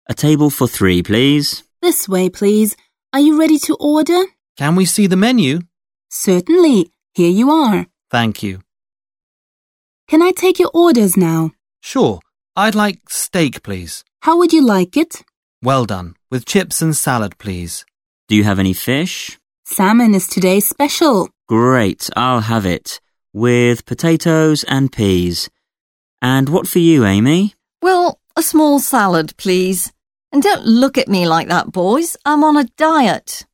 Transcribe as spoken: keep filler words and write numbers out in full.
A table for three, please. This way, please. Are you ready to order? Can we see the menu? Certainly. Here you are. Thank you. Can I take your orders now? Sure. I'd like steak, please. How would you like it? Well done. With chips and salad, please. Do you have any fish? Salmon is today's special. Great, I'll have it. With potatoes and peas. And what for you, Amy? Well, a small salad, please. And don't look at me like that, boys. I'm on a diet.